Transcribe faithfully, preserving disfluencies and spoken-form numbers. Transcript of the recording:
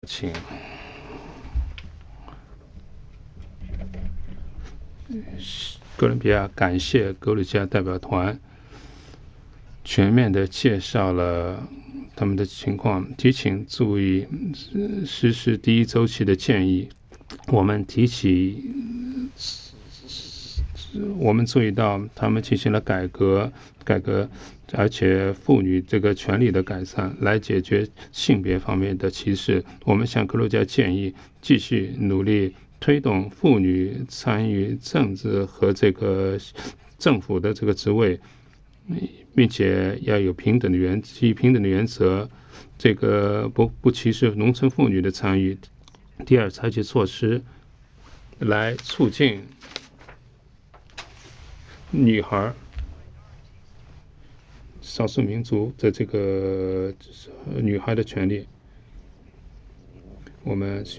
请哥伦比亚感谢格鲁吉亚代表团全面的介绍了他们的情况，提醒注意实施第一周期的建议。我们提起我们注意到他们进行了改革改革而且妇女这个权利的改善，来解决性别方面的歧视。我们向格鲁吉亚建议继续努力推动妇女参与政治和这个政府的这个职位，并且要有平等的原基于平等的原则，这个不不歧视农村妇女的参与。第二，采取措施来促进女孩、少数民族的这个女孩的权利。我们